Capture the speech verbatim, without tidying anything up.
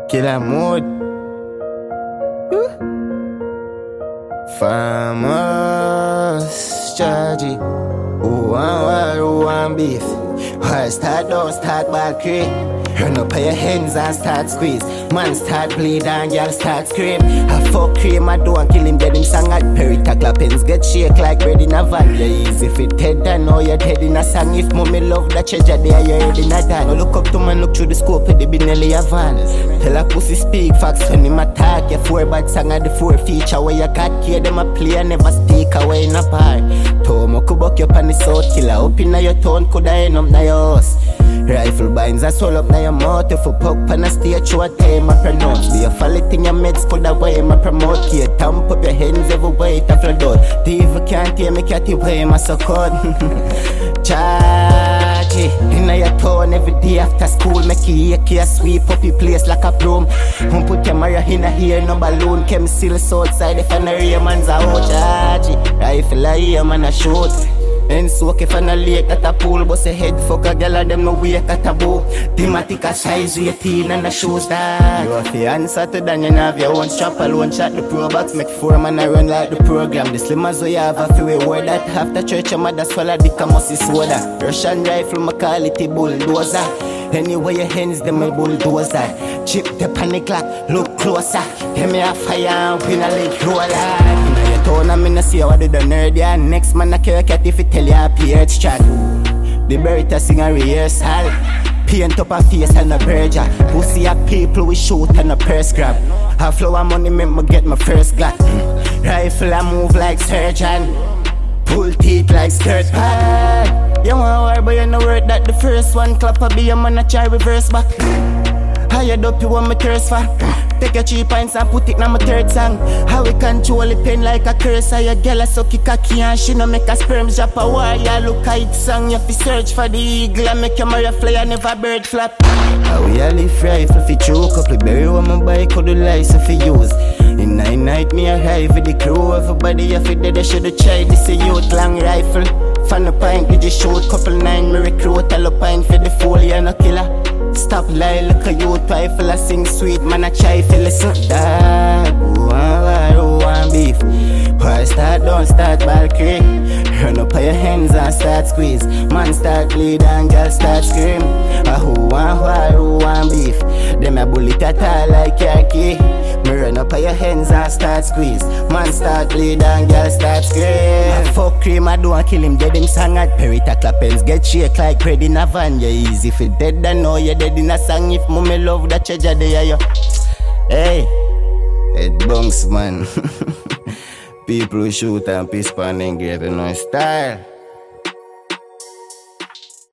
Killer mode. Famous strategy. Who want war, who want beef? Why start down, start bad creep. Run up on your hands and start squeeze. Man start bleed and girl start scream. I fuck cream, I do and kill him dead. Him song at Perry tackle pens get shake like bread in a van. Yeah, easy if it dead, I know you're dead in a song. If mommy love that treasure there, you're head in a dan. No look up to man, look through the scope of the Benelli a van. Tell a pussy speak facts when him attack. Your four bad song at the four feature where you got care them a play and never speak away in a bar. Tomo kubok you pan the south killer. Up in your tone coulda end up na your house. Rifle binds a swell up na your mouth. If you poke pan a stage you a time I pronounce. Be a folly thing your meds coulda way I promote. You thump up your hands everywhere it a flood out. The evil can't hear me cat you way I suck out. Charge in your town every day after school. Make youake you sweep up your place like a broom. Won't put your Maria in a ear no balloon. Chem seal so outside if an area man's out. Charge rifle a ear man a shoot. And soak if an a lake at a pool. Bust a head fuck a girl and them no wake at a book. Thematic a size eighteen and a shoes that. You have to answer to then you have your own strap alone. Shot the pro box make four man a run like the program. The slim as you have a few word that half the church your mother swallow the camus soda. Russian rifle my call it a bulldozer. Anyway your hands them a bulldozer. Chip the panic clock look closer. Give me a fire and pin a leg roller. Town I'm in a see what do the nerd yeah. Next man a carry cat if it tell ya a P H chat. The Beretta sing a rehearsal. Paint up a face and a burger. Pussy a people we shoot and a purse grab. Half flower money make me get my first Glock. Rifle I move like surgeon. Pull teeth like skirt pad. You want war but you know word that the first one clap a be a man a try reverse back. How you dope you want me thirst for? Take your cheap pints and put it in my third song. How we control the pen like a curse. How your girl a suck it cocky and she no make a sperm drop a war. You look at it song, you fi search for the eagle and make your Maria fly and never bird flap. How we a live rifle fi choke couple berry when my bike could the license fi use. In nine night me a ride with the crew. Everybody a fi dead, they shoulda tried this a youth long rifle. Fan a pint we just shoot couple nine me recruit. All a pint for the fool you no killer. Stop lie, look a youth rifle I sing sweet, man I try feel listen. Dog, who want war, who want beef? Why start, don't start ball creek. Run up on your hands and start squeeze. Man start bleed and girl start scream. Ah, who want war, who want beef? Them a bullet at all like your key. Me run up on your hands and start squeeze. Man start bleed and girl start scream. Ah, fuck cream I do and kill him dead. Him song at Perry tackle pens get shake like bread in a van. You easy if you dead I know you're dead in a song. If mommy love that treasure there yo. Hey, it bunks man. People who shoot and piss pan and get no style.